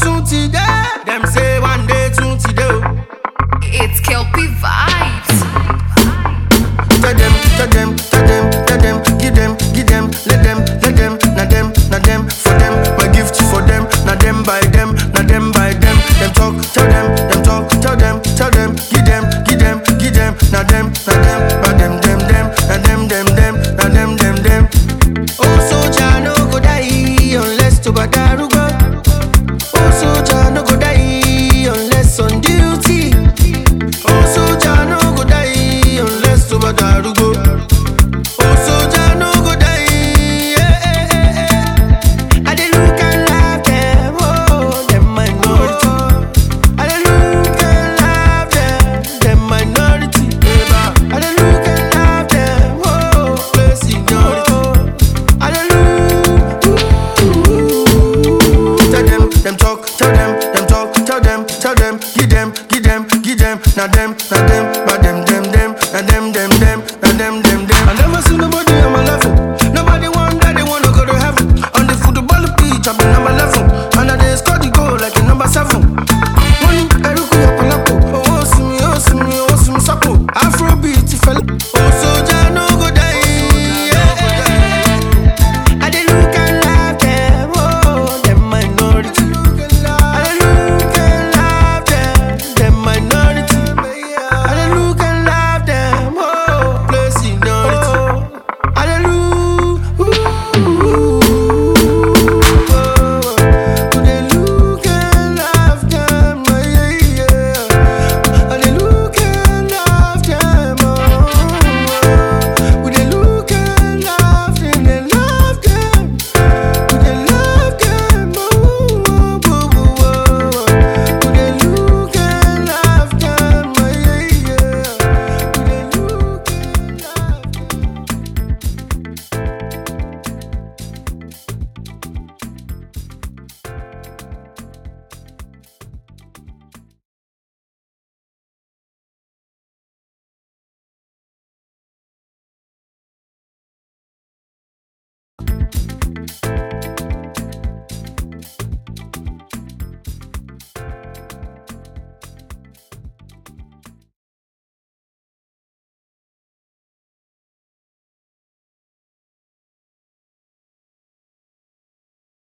today. Them say one day today. It's Kelpie Vibes. Tell them, tell them, tell them, tell them, give them, let them, na them, for them, my gift for them, na them by them, na them by them. Them talk, tell them, tell them, give them, na them, by them, na them. Oh, soldier no go die unless to Badaru go.